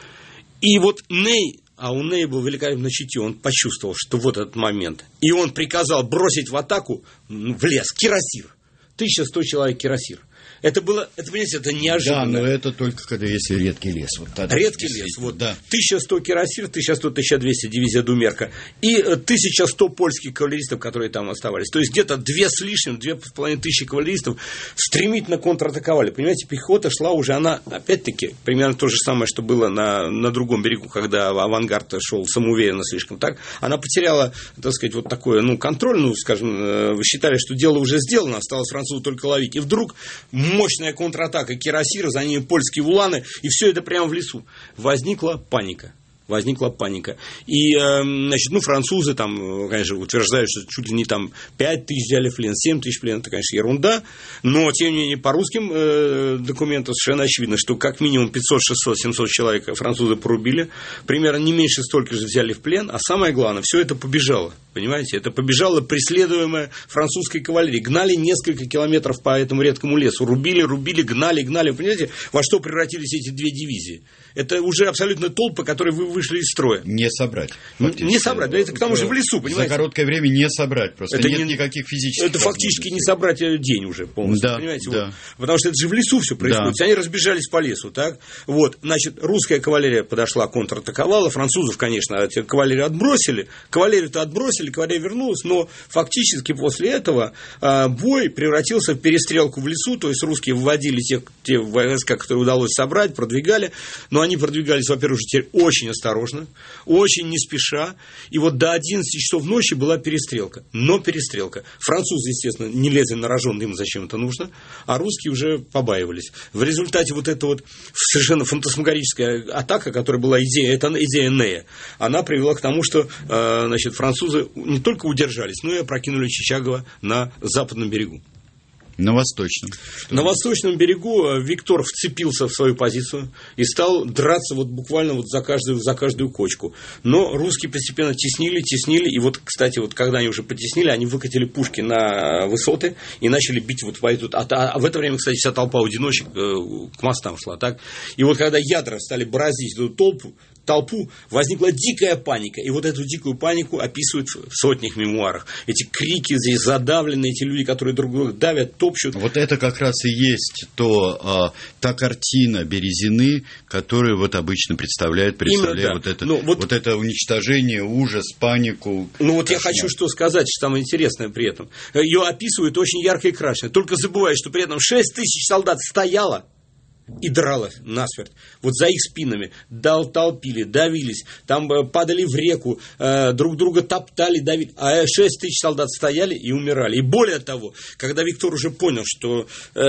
[SPEAKER 2] И вот Ней, а у Ней был великолепно чутье, он почувствовал, что вот этот момент, и он приказал бросить в атаку в лес кирасир, тысяча сто человек кирасир. Это было, это, понимаете, это неожиданно.
[SPEAKER 1] Да, но это только когда есть редкий лес. Вот
[SPEAKER 2] редкий лес, вот. Да. тысяча сто кирасир, тысяча сто - тысяча двести дивизия Думерка и тысяча сто польских кавалеристов, которые там оставались. То есть где-то две с лишним, две с половиной тысячи кавалеристов стремительно контратаковали. Понимаете, пехота шла уже, она, опять-таки, примерно то же самое, что было на, на другом берегу, когда авангард шел самоуверенно слишком так. Она потеряла, так сказать, вот такое, ну, контроль, ну, скажем, вы считали, что дело уже сделано, осталось французу только ловить. И вдруг мощная контратака кирасира, за ними польские уланы, и все это прямо в лесу. Возникла паника. Возникла паника. И, э, значит, ну, французы там, конечно, утверждают, что чуть ли не там пять тысяч взяли в плен, семь тысяч в плен, это, конечно, ерунда, но, тем не менее, по русским э, документам совершенно очевидно, что как минимум пятьсот, шестьсот, семьсот человек французы порубили, примерно не меньше столько же взяли в плен, а самое главное, все это побежало, понимаете, это побежало преследуемое французской кавалерией, гнали несколько километров по этому редкому лесу, рубили, рубили, гнали, гнали, понимаете, во что превратились эти две дивизии. Это уже абсолютно толпы, которые вы вышли из строя.
[SPEAKER 1] Не собрать.
[SPEAKER 2] Не собрать, да, это к тому же в лесу, понимаете.
[SPEAKER 1] За короткое время не собрать, просто это нет не, никаких физических.
[SPEAKER 2] Это фактически не собрать день уже полностью,
[SPEAKER 1] да,
[SPEAKER 2] понимаете.
[SPEAKER 1] Да.
[SPEAKER 2] Вот. Потому что это же в лесу все происходит. Да. Они разбежались по лесу, так. Вот, значит, русская кавалерия подошла, контратаковала, французов, конечно, кавалерию отбросили, кавалерию-то отбросили, кавалерия вернулась, но фактически после этого а, бой превратился в перестрелку в лесу, то есть русские вводили те, те войска, которые удалось собрать, продвигали, но они продвигались, во-первых, теперь очень осторожно, очень не спеша, и вот до одиннадцати часов ночи была перестрелка, но перестрелка. Французы, естественно, не лезли на рожон, им зачем это нужно, а русские уже побаивались. В результате вот эта вот совершенно фантасмагорическая атака, которая была идея, это идея Нея, она привела к тому, что, значит, французы не только удержались, но и опрокинули Чичагова на западном берегу.
[SPEAKER 1] На восточном.
[SPEAKER 2] Что на восточном берегу Виктор вцепился в свою позицию и стал драться вот буквально вот за каждую, за каждую кочку. Но русские постепенно теснили, теснили. И вот, кстати, вот когда они уже потеснили, они выкатили пушки на высоты и начали бить вот по эту... А, а в это время, кстати, вся толпа одиночек к мостам шла. Так? И вот когда ядра стали бороздить эту толпу, толпу, возникла дикая паника. И вот эту дикую панику описывают в сотнях мемуарах. Эти крики здесь задавленные, эти люди, которые друг друга давят, топчут.
[SPEAKER 1] Вот это как раз и есть то, а, та картина Березины, которую вот обычно представляет, представляет вот, это, вот... вот это уничтожение, ужас, панику.
[SPEAKER 2] Ну вот кошмар. Я хочу что сказать, что самое интересное при этом. Ее описывают очень ярко и красочно. Только забывая, что при этом шесть тысяч солдат стояло и дралась насмерть. Вот за их спинами дал, толпили, давились, там падали в реку, э, друг друга топтали, давили. А шесть тысяч солдат стояли и умирали. И более того, когда Виктор уже понял, что э,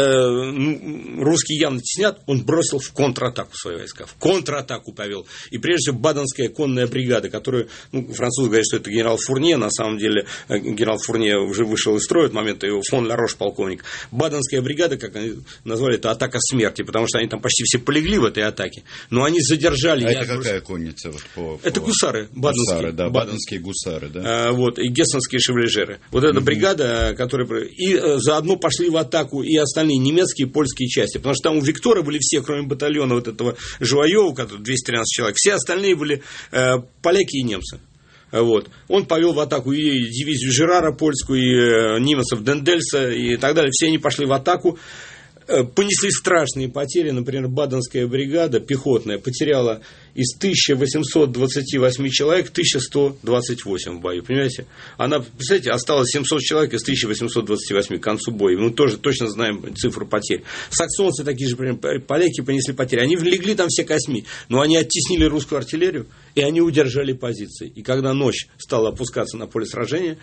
[SPEAKER 2] русские явно теснят, он бросил в контратаку свои войска. В контратаку повел. И прежде всего Баденская конная бригада, которую, ну, французы говорят, что это генерал Фурне, на самом деле генерал Фурне уже вышел из строя от момента его, фон Ларош полковник. Баденская бригада, как они назвали, это атака смерти, потому что они там почти все полегли в этой атаке, но они задержали.
[SPEAKER 1] А это отброс... какая конница? Вот, по,
[SPEAKER 2] это
[SPEAKER 1] по...
[SPEAKER 2] гусары, баденские.
[SPEAKER 1] Гусары, да, баденские гусары, да.
[SPEAKER 2] А, вот, и гессенские шевлежеры. Вот эта mm-hmm. бригада, которая... И а, заодно пошли в атаку и остальные немецкие и польские части, потому что там у Виктора были все, кроме батальона вот этого Жуаева, который двести тринадцать человек, все остальные были а, поляки и немцы. Вот. Он повел в атаку и дивизию Жерара польскую, и э, немцев Дендельса и так далее. Все они пошли в атаку. Понесли страшные потери. Например, Баденская бригада пехотная потеряла из тысяча восемьсот двадцати восьми человек тысяча сто двадцать восемь в бою. Понимаете? Она, представляете, осталось семьсот человек из тысяча восемьсот двадцати восьми к концу боя. Мы тоже точно знаем цифру потерь. Саксонцы, такие же, например, поляки понесли потери. Они легли там все косьми, но они оттеснили русскую артиллерию, и они удержали позиции. И когда ночь стала опускаться на поле сражения,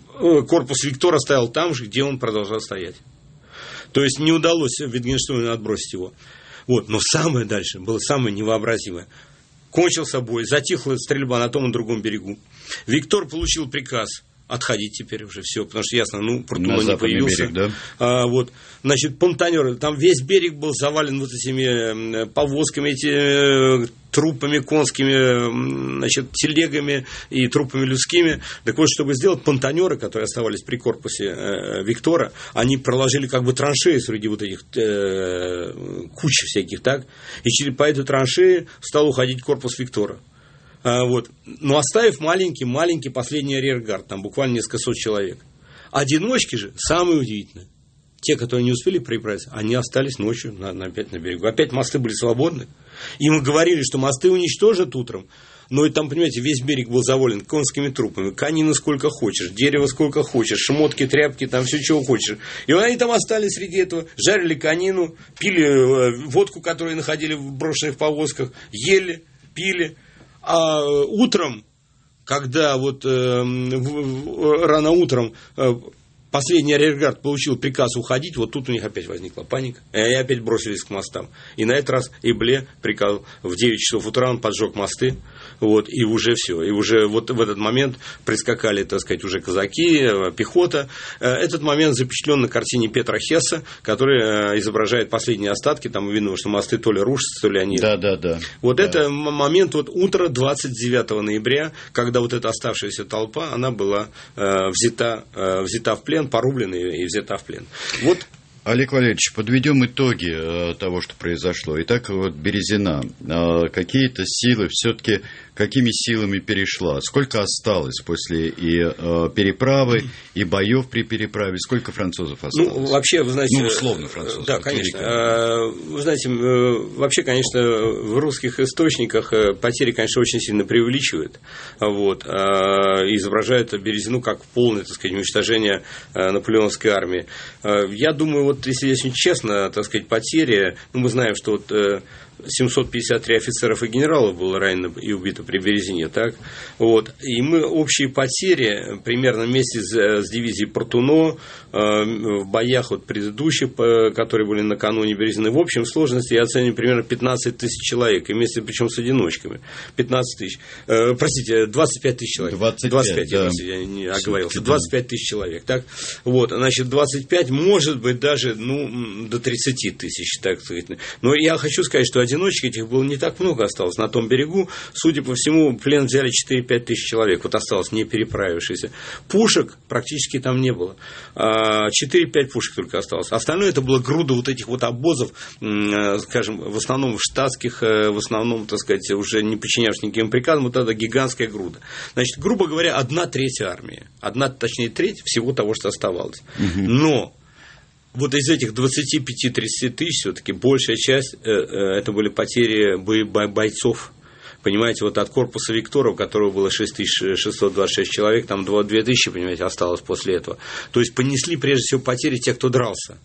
[SPEAKER 2] корпус Виктора стоял там же, где он продолжал стоять. То есть не удалось Витгенштейну отбросить его. Вот. Но самое дальше было самое невообразимое. Кончился бой, затихла стрельба на том и другом берегу. Виктор получил приказ отходить теперь уже все, потому что ясно, ну, Портула не появился. Берег, да? а, вот, значит, понтонеры, там весь берег был завален вот этими повозками, эти трупами конскими, значит, телегами и трупами людскими. Так вот, чтобы сделать, понтонеры, которые оставались при корпусе э, Виктора, они проложили как бы траншеи среди вот этих э, куч всяких, так, и через, по этой траншеи стал уходить корпус Виктора. Вот. Но оставив маленький-маленький последний арьергард, там буквально несколько сот человек. Одиночки же, самые удивительные, те, которые не успели переправиться, они остались ночью на, на, опять на берегу. Опять мосты были свободны. И мы говорили, что мосты уничтожат утром. Но и там, понимаете, весь берег был завален конскими трупами. Конины сколько хочешь, дерево сколько хочешь, шмотки, тряпки, там все, чего хочешь. И они там остались среди этого, жарили конину, пили водку, которую находили в брошенных повозках, ели, пили. А утром, когда вот э, рано утром э, последний арьергард получил приказ уходить, вот тут у них опять возникла паника, и они опять бросились к мостам. И на этот раз Эбле приказал в девять часов утра, он поджег мосты, вот, и уже все. И уже вот в этот момент прискакали, так сказать, уже казаки, пехота. Этот момент запечатлен на картине Петра Хесса, который изображает последние остатки. Там видно, что мосты то ли рушатся, то ли они...
[SPEAKER 1] Да, да, да.
[SPEAKER 2] Вот
[SPEAKER 1] да.
[SPEAKER 2] это момент, вот утро двадцать девятого ноября, когда вот эта оставшаяся толпа, она была э, взята, э, взята в плен, порублена и взята в плен. Вот.
[SPEAKER 1] Олег Валерьевич, подведем итоги э, того, что произошло. Итак, вот Березина. Э, какие-то силы все-таки, какими силами перешла? Сколько осталось после и э, переправы, и боев при переправе? Сколько французов осталось?
[SPEAKER 2] Ну, вообще, вы знаете...
[SPEAKER 1] Ну, условно французов.
[SPEAKER 2] Да, конечно. Э, вы знаете, э, вообще, конечно, в русских источниках потери, конечно, очень сильно преувеличивают. Вот, э, и изображают Березину как полное, так сказать, уничтожение э, наполеоновской армии. Э, я думаю, вот, если очень честно, так сказать, потери, ну, мы знаем, что вот э, семьсот пятьдесят три офицеров и генералов было ранено и убито при Березине, так? Вот. И мы общие потери примерно вместе с, с дивизией Портуно э, в боях вот предыдущих, э, которые были накануне Березины, в общем сложности я оцениваю примерно пятнадцать тысяч человек, и вместе причем с одиночками. пятнадцать тысяч. Э, простите, двадцать пять тысяч человек.
[SPEAKER 1] двадцать пять,
[SPEAKER 2] двадцать пять,
[SPEAKER 1] да.
[SPEAKER 2] я, я не оговорился. двадцать пять тысяч человек, так? Вот, значит, двадцать пять, может быть, даже, ну, до тридцать тысяч, так сказать. Но я хочу сказать, что один одиночек этих было не так много осталось на том берегу. Судя по всему, плен взяли четыре-пять тысяч человек. Вот осталось не переправившиеся. Пушек практически там не было. четыре-пять пушек только осталось. Остальное это была груда вот этих вот обозов, скажем, в основном штатских, в основном, так сказать, уже не подчинявшихся никаким приказам. Вот это гигантская груда. Значит, грубо говоря, одна треть армии. Одна, точнее, треть всего того, что оставалось. Угу. Но вот из этих двадцать пять-тридцать тысяч все-таки большая часть это были потери бойцов. Понимаете, вот от корпуса Виктора, у которого было шесть тысяч шестьсот двадцать шесть человек, там две тысячи, понимаете, осталось после этого. То есть понесли прежде всего потери те, кто дрался.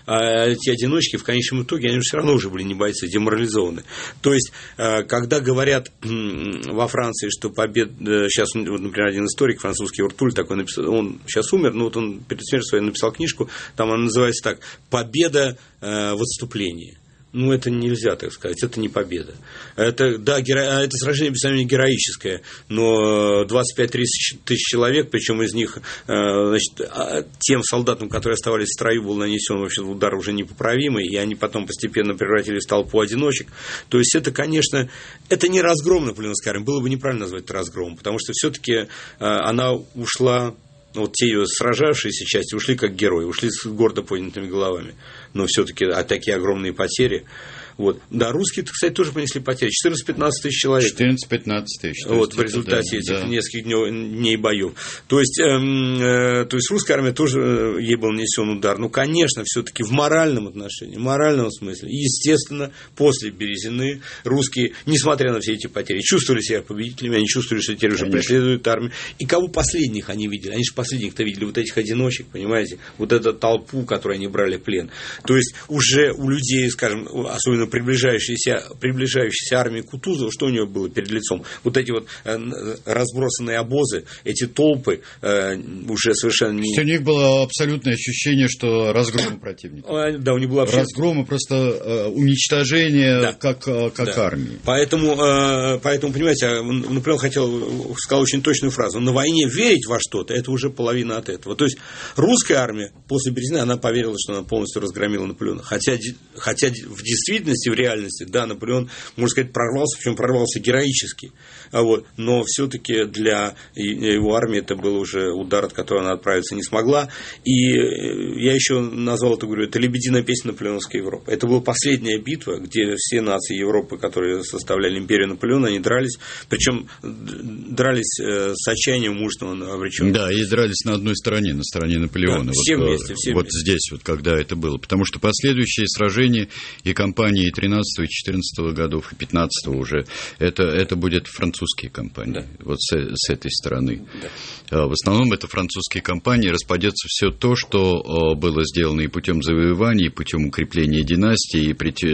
[SPEAKER 2] А эти одиночки в конечном итоге, они все равно уже были не бойцы, деморализованы. То есть, когда говорят во Франции, что победа... Сейчас, например, один историк французский, Уртуль, такой написал, он сейчас умер, но вот он перед смертью своей написал книжку, там она называется так: «Победа в отступлении». Ну, это нельзя, так сказать, это не победа. Это, да, геро... это сражение, без сомнения, героическое, но двадцать пять-тридцать тысяч человек, причем из них, значит, тем солдатам, которые оставались в строю, был нанесен вообще удар уже непоправимый, и они потом постепенно превратились в толпу одиночек. То есть, это, конечно, это не разгром наполеоновской армии, было бы неправильно назвать это разгромом, потому что все-таки она ушла... Вот те ее сражавшиеся части ушли как герои, ушли с гордо поднятыми головами. Но все-таки а такие огромные потери. Вот. Да, русские, кстати, тоже понесли потери. четырнадцать-пятнадцать тысяч человек.
[SPEAKER 1] четырнадцать-пятнадцать тысяч.
[SPEAKER 2] Вот, в результате да, этих да. нескольких дней боев. То есть, э, э, то есть, русская армия тоже, э, ей был нанесен удар. Ну, конечно, все-таки в моральном отношении, в моральном смысле. И, естественно, после Березины русские, несмотря на все эти потери, чувствовали себя победителями, они чувствовали, что теперь уже конечно. Преследуют армию. И кого последних они видели? Они же последних-то видели, вот этих одиночек, понимаете? Вот эту толпу, которую они брали в плен. То есть, уже у людей, скажем, особенно приближающейся, приближающейся армии Кутузова, что у него было перед лицом? Вот эти вот э, разбросанные обозы, эти толпы э, уже совершенно не...
[SPEAKER 1] У них было абсолютное ощущение, что разгрома противника.
[SPEAKER 2] Да, у них было абсолютно...
[SPEAKER 1] Разгрома, просто э, уничтожение да. как, как да. армии.
[SPEAKER 2] Поэтому, э, поэтому, понимаете, Наполеон хотел, сказал очень точную фразу: на войне верить во что-то, это уже половина от этого. То есть, русская армия после Березины, она поверила, что она полностью разгромила Наполеона. Хотя, хотя в действительности, в реальности, да, Наполеон, можно сказать, прорвался, причем прорвался героически. Вот. Но все-таки для его армии это был уже удар, от которого она отправиться не смогла. И я еще назвал это, говорю, это лебединая песня наполеоновской Европы. Это была последняя битва, где все нации Европы, которые составляли империю Наполеона, они дрались, причем дрались с отчаянием мужественного обреченного.
[SPEAKER 1] Да, и дрались на одной стороне, на стороне Наполеона.
[SPEAKER 2] Да, все
[SPEAKER 1] вот,
[SPEAKER 2] вместе, все
[SPEAKER 1] вот
[SPEAKER 2] вместе.
[SPEAKER 1] Здесь, вот когда это было. Потому что последующие сражения и кампании и тринадцатого, и четырнадцатого годов, и пятнадцатого уже, это, это будет французские кампании, да. вот с, с этой стороны. Да. В основном это французские кампании, распадется все то, что было сделано и путем завоеваний, и путем укрепления династии,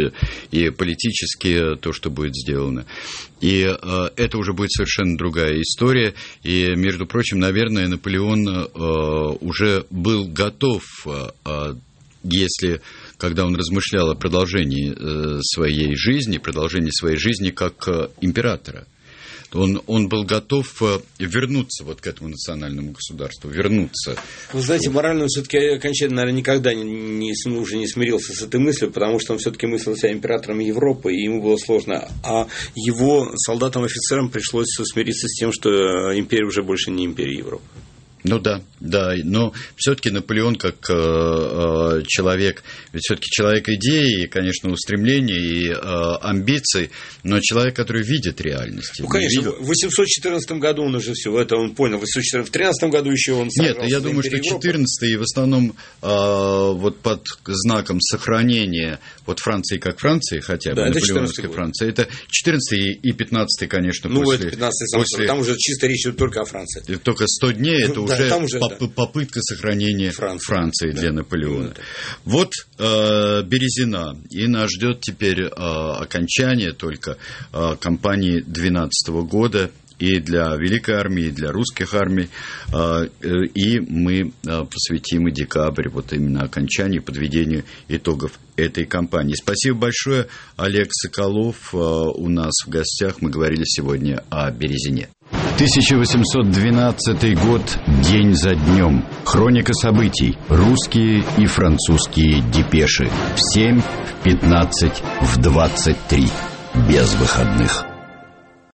[SPEAKER 1] и, и политически то, что будет сделано. И э, это уже будет совершенно другая история. И, между прочим, наверное, Наполеон э, уже был готов, э, если, когда он размышлял о продолжении э, своей жизни, продолжении своей жизни как э, императора. Он, он был готов вернуться вот к этому национальному государству, вернуться.
[SPEAKER 2] Вы знаете, морально он все-таки окончательно, наверное, никогда не, не, уже не смирился с этой мыслью, потому что он все-таки мыслил себя императором Европы, и ему было сложно. А его солдатам-офицерам пришлось смириться с тем, что империя уже больше не империя Европы.
[SPEAKER 1] Ну да, да, но все-таки Наполеон как э, э, человек, ведь все-таки человек идеи, конечно, устремлений и э, амбиций, но человек, который видит реальность.
[SPEAKER 2] Ну, конечно, видел... в восемьсот четырнадцатом году он уже все это он понял, в восемьсот четырнадцатом, в тринадцатом году еще он
[SPEAKER 1] сражался. Нет, я думаю, что четырнадцатый и в основном э, вот под знаком сохранения вот Франции как Франции, хотя бы, да, наполеоновской Франции, это четырнадцатый и пятнадцатый, конечно,
[SPEAKER 2] ну,
[SPEAKER 1] после...
[SPEAKER 2] Ну, это пятнадцатый, после... там уже чисто речь идет только о Франции.
[SPEAKER 1] Только сто дней, это
[SPEAKER 2] ну,
[SPEAKER 1] уже...
[SPEAKER 2] Да, уже,
[SPEAKER 1] Поп-
[SPEAKER 2] да.
[SPEAKER 1] попытка сохранения Франции, Франции для да. Наполеона. Да. Вот э, Березина. И нас ждет теперь э, окончание только э, кампании двенадцатого года и для Великой армии, и для русских армий. Э, э, и мы э, посвятим и декабрь вот именно окончанию, подведению итогов этой кампании. Спасибо большое. Олег Соколов э, у нас в гостях. Мы говорили сегодня о Березине. тысяча восемьсот двенадцатый год, день за днем. Хроника событий. Русские и французские депеши. В семь, в пятнадцать, в двадцать три. Без выходных.